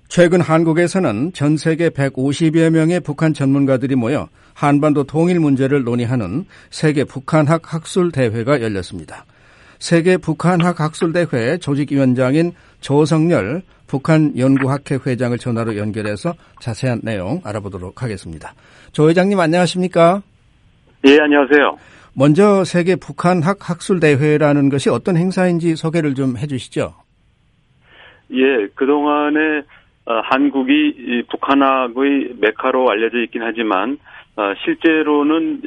최근 한국에서는 전 세계 150여 명의 북한 전문가들이 모여 한반도 통일 문제를 논의하는 세계 북한학 학술대회가 열렸습니다. 세계 북한학 학술대회 조직위원장인 조성열 북한연구학회 회장을 전화로 연결해서 자세한 내용 알아보도록 하겠습니다. 조 회장님 안녕하십니까? 예, 안녕하세요. 먼저 세계 북한학 학술대회라는 것이 어떤 행사인지 소개를 좀 해주시죠. 예, 그동안에 한국이 북한학의 메카로 알려져 있긴 하지만 실제로는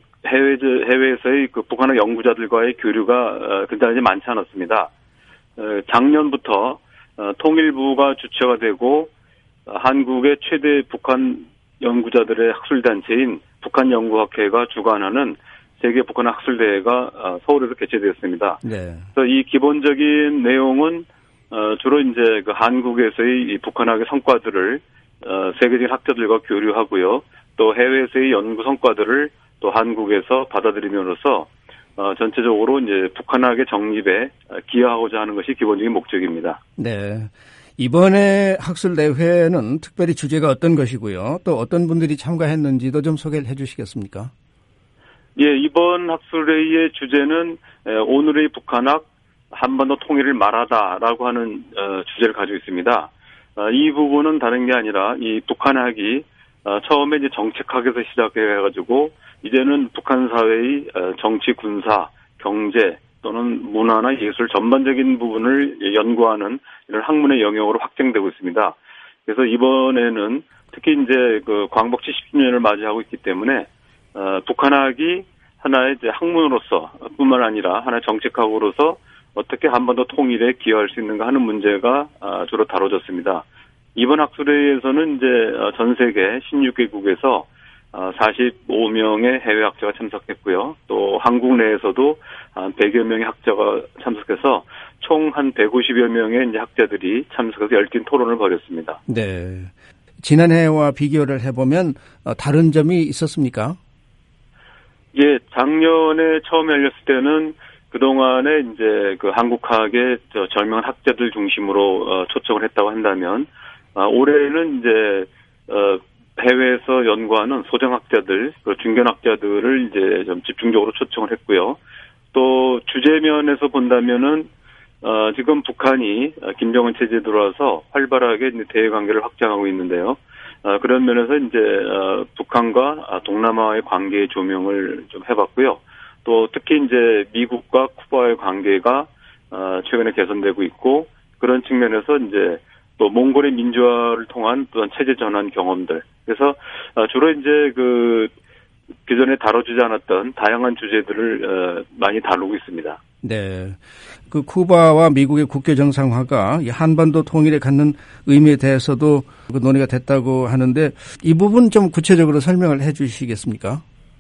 해외에서의 그 북한학 연구자들과의 교류가 그다지 많지 않았습니다. 작년부터 통일부가 주체가 되고 한국의 최대 북한 연구자들의 학술단체인 북한연구학회가 주관하는 세계 북한학 학술대회가 서울에서 개최되었습니다. 네. 그래서 이 기본적인 내용은 주로 이제 그 한국에서의 이 북한학의 성과들을 세계적인 학자들과 교류하고요. 또 해외에서의 연구 성과들을 또 한국에서 받아들임으로써 전체적으로 이제 북한학의 정립에 기여하고자 하는 것이 기본적인 목적입니다. 네. 이번에 학술대회는 특별히 주제가 어떤 것이고요. 또 어떤 분들이 참가했는지도 좀 소개를 해 주시겠습니까? 예, 이번 학술회의의 주제는 오늘의 북한학 한반도 통일을 말하다라고 하는 주제를 가지고 있습니다. 이 부분은 다른 게 아니라 이 북한학이 처음에 이제 정책학에서 시작해가지고 이제는 북한 사회의 정치, 군사, 경제 또는 문화나 예술 전반적인 부분을 연구하는 이런 학문의 영역으로 확장되고 있습니다. 그래서 이번에는 특히 이제 그 광복 70주년을 맞이하고 있기 때문에 북한학이 하나의 이제 학문으로서 뿐만 아니라 하나의 정책학으로서 어떻게 한반도 통일에 기여할 수 있는가 하는 문제가 주로 다뤄졌습니다. 이번 학술회의에서는 이제 전 세계 16개국에서 45명의 해외 학자가 참석했고요. 또 한국 내에서도 한 100여 명의 학자가 참석해서 총 한 150여 명의 이제 학자들이 참석해서 열띤 토론을 벌였습니다. 네. 지난해와 비교를 해보면 다른 점이 있었습니까? 예, 작년에 처음 열렸을 때는 그동안에 이제 그 한국학의 젊은 학자들 중심으로 초청을 했다고 한다면 올해는 이제 해외에서 연구하는 소정학자들, 중견학자들을 이제 좀 집중적으로 초청을 했고요. 또 주제면에서 본다면은 지금 북한이 김정은 체제에 들어와서 활발하게 이제 대외 관계를 확장하고 있는데요. 그런 면에서 이제 북한과 동남아의 관계의 조명을 좀 해봤고요. 또 특히 이제 미국과 쿠바의 관계가 최근에 개선되고 있고 그런 측면에서 이제 또 몽골의 민주화를 통한 또한 체제 전환 경험들. 그래서 주로 이제 그 그전에 다뤄지지 않았던 다양한 주제들을 많이 다루고 있습니다. 네. 그 쿠바와 미국의 국교 정상화가 이 한반도 통일에 갖는 의미에 대해서도 그 논의가 됐다고 하는데 이 부분 좀 구체적으로 설명을 해 주시겠습니까?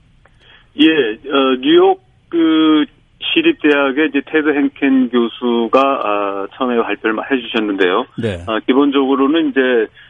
예, 뉴욕 그 시립대학의 이제 테드 행켄 교수가 처음에 발표를 해주셨는데요. 네. 기본적으로는 이제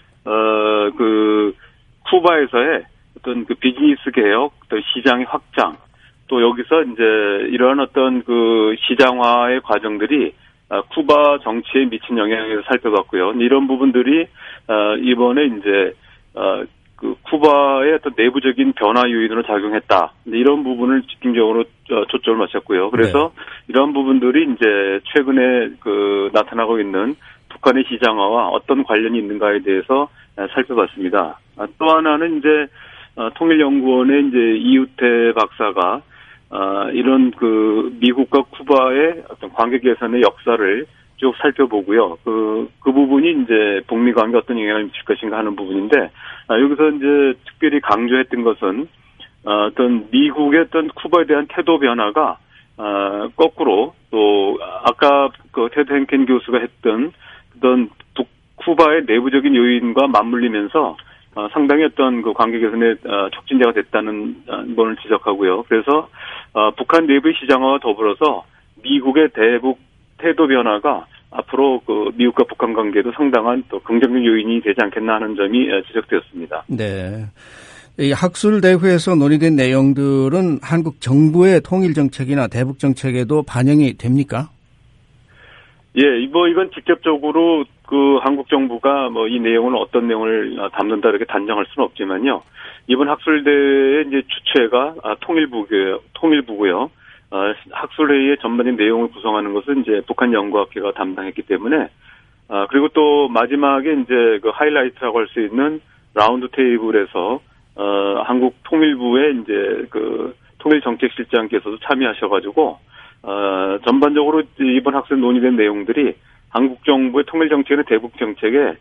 그 쿠바에서의 어떤 그 비즈니스 개혁, 또 시장의 확장, 또 여기서 이제 이러한 어떤 그 시장화의 과정들이 쿠바 정치에 미친 영향을 살펴봤고요. 이런 부분들이 이번에 이제 그 쿠바의 어떤 내부적인 변화 요인으로 작용했다. 이런 부분을 집중적으로 초점을 맞췄고요. 그래서 네. 이런 부분들이 이제 최근에 그 나타나고 있는 북한의 시장화와 어떤 관련이 있는가에 대해서 살펴봤습니다. 또 하나는 이제 통일연구원의 이제 이우태 박사가 이런 그 미국과 쿠바의 어떤 관계 개선의 역사를 쭉 살펴보고요. 그 부분이 이제 북미 관계에 어떤 영향을 미칠 것인가 하는 부분인데, 여기서 이제 특별히 강조했던 것은, 어떤 미국의 어떤 쿠바에 대한 태도 변화가, 거꾸로 또, 아까 그 테드 행켄 교수가 했던 어떤 쿠바의 내부적인 요인과 맞물리면서, 상당히 어떤 그 관계 개선의 촉진제가 됐다는 부분을 지적하고요. 그래서, 북한 내부의 시장화와 더불어서 미국의 대북 태도 변화가 앞으로 그 미국과 북한 관계도 상당한 또 긍정적 요인이 되지 않겠나 하는 점이 지적되었습니다. 네. 이 학술대회에서 논의된 내용들은 한국 정부의 통일 정책이나 대북 정책에도 반영이 됩니까? 예, 이건 직접적으로 그 한국 정부가 뭐 이 내용을 어떤 내용을 담는다 이렇게 단정할 수는 없지만요. 이번 학술대회의 이제 주체가 통일부고요. 학술회의의 전반적인 내용을 구성하는 것은 이제 북한 연구학회가 담당했기 때문에 그리고 또 마지막에 이제 그 하이라이트라고 할 수 있는 라운드 테이블에서 한국 통일부의 이제 그 통일정책실장께서도 참여하셔가지고 전반적으로 이번 학술 논의된 내용들이 한국 정부의 통일정책의 대북 정책에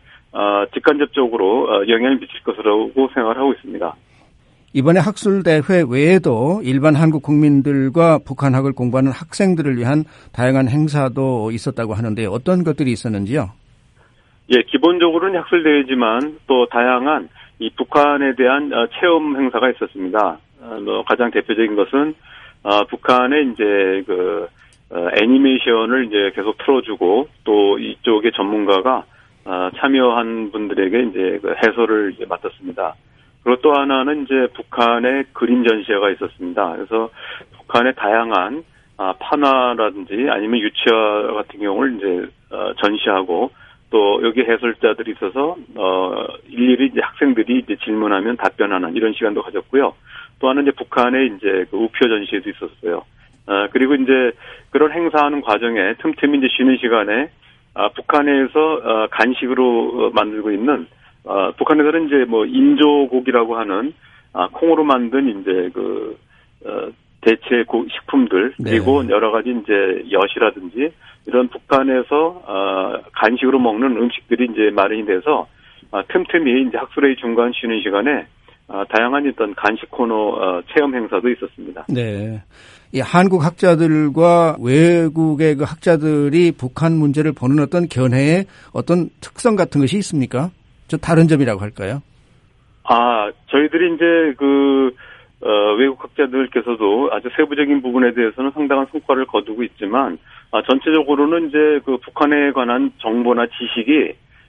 직간접적으로 영향을 미칠 것이라고 생각을 하고 있습니다. 이번에 학술대회 외에도 일반 한국 국민들과 북한학을 공부하는 학생들을 위한 다양한 행사도 있었다고 하는데 어떤 것들이 있었는지요? 예, 기본적으로는 학술대회지만 또 다양한 이 북한에 대한 체험 행사가 있었습니다. 가장 대표적인 것은 북한의 이제 그 애니메이션을 이제 계속 틀어주고 또 이쪽의 전문가가 참여한 분들에게 이제 그 해설을 이제 맡았습니다. 그리고 또 하나는 이제 북한의 그림 전시회가 있었습니다. 그래서 북한의 다양한 판화라든지 아니면 유치화 같은 경우를 이제 전시하고 또 여기 해설자들이 있어서 일일이 이제 학생들이 이제 질문하면 답변하는 이런 시간도 가졌고요. 또 하나는 이제 북한의 이제 그 우표 전시회도 있었어요. 그리고 이제 그런 행사하는 과정에 틈틈이 이제 쉬는 시간에 북한에서 간식으로 만들고 있는 북한에서는 이제 뭐 인조고기라고 하는 콩으로 만든 이제 그 대체 식품들 그리고 네. 여러 가지 이제 엿이라든지 이런 북한에서 간식으로 먹는 음식들이 이제 마련이 돼서 틈틈이 이제 학술회의 중간 쉬는 시간에 다양한 어떤 간식 코너 체험 행사도 있었습니다. 네. 이 한국 학자들과 외국의 그 학자들이 북한 문제를 보는 어떤 견해의 어떤 특성 같은 것이 있습니까? 좀 다른 점이라고 할까요? 저희들이 이제 외국 학자들께서도 아주 세부적인 부분에 대해서는 상당한 성과를 거두고 있지만, 전체적으로는 이제 그 북한에 관한 정보나 지식이,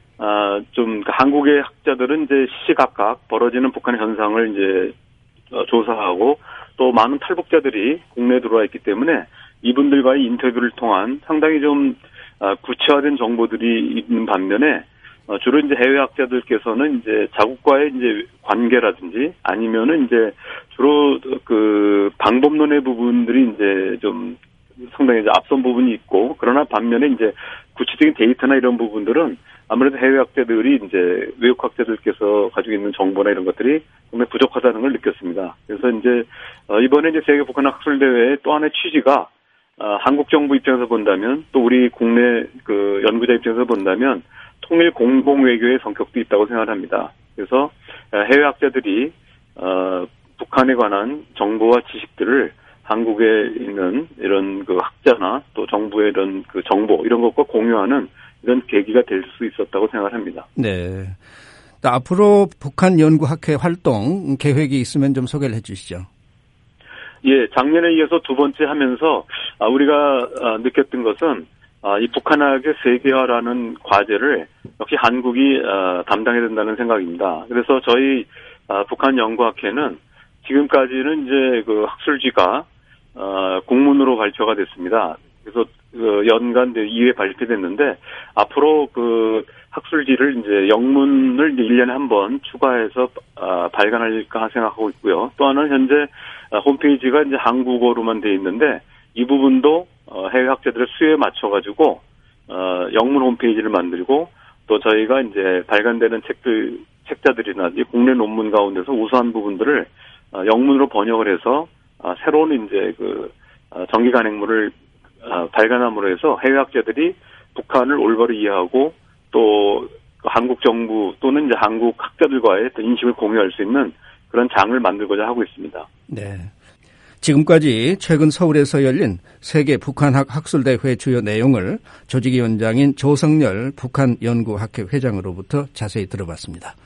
좀 한국의 학자들은 이제 시시각각 벌어지는 북한의 현상을 이제 조사하고 또 많은 탈북자들이 국내에 들어와 있기 때문에 이분들과의 인터뷰를 통한 상당히 좀 구체화된 정보들이 있는 반면에 주로 이제 해외 학자들께서는 이제 자국과의 이제 관계라든지 아니면은 이제 주로 그 방법론의 부분들이 이제 좀 상당히 이제 앞선 부분이 있고 그러나 반면에 이제 구체적인 데이터나 이런 부분들은 아무래도 해외 학자들이 이제 외국 학자들께서 가지고 있는 정보나 이런 것들이 정말 부족하다는 걸 느꼈습니다. 그래서 이제 이번에 이제 세계 북한 학술대회의 또 하나의 취지가 한국 정부 입장에서 본다면 또 우리 국내 그 연구자 입장에서 본다면 통일 공공 외교의 성격도 있다고 생각합니다. 그래서 해외 학자들이 북한에 관한 정보와 지식들을 한국에 있는 이런 그 학자나 또 정부의 이런 그 정보 이런 것과 공유하는 이런 계기가 될 수 있었다고 생각합니다. 네. 앞으로 북한 연구학회 활동 계획이 있으면 좀 소개를 해주시죠. 예, 작년에 이어서 두 번째 하면서 우리가 느꼈던 것은 이 북한학의 세계화라는 과제를 역시 한국이 담당해야 된다는 생각입니다. 그래서 저희 북한 연구학회는 지금까지는 이제 그 학술지가 공문으로 발표가 됐습니다. 그래서 연간 2회 발표됐는데 앞으로 그 학술지를 이제 영문을 이제 1년에 한 번 추가해서 발간할까 생각하고 있고요. 또 하나는 현재 홈페이지가 이제 한국어로만 돼 있는데 이 부분도 해외 학자들의 수요에 맞춰가지고 영문 홈페이지를 만들고 또 저희가 이제 발간되는 책자들이나 국내 논문 가운데서 우수한 부분들을 영문으로 번역을 해서 새로운 이제 그 정기 간행물을 발간함으로 해서 해외 학자들이 북한을 올바로 이해하고 또 한국 정부 또는 이제 한국 학자들과의 인식을 공유할 수 있는 그런 장을 만들고자 하고 있습니다. 네. 지금까지 최근 서울에서 열린 세계 북한학 학술대회 주요 내용을 조직위원장인 조성열 북한연구학회 회장으로부터 자세히 들어봤습니다.